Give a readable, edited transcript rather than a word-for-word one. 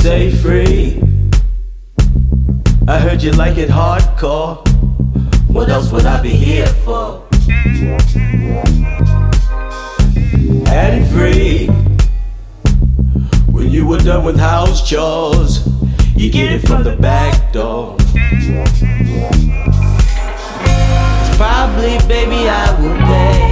say free. I heard you like it hardcore. What else would I be here for? And free. When you were done with house chores, you get it from the back door. It's probably, baby, I will pay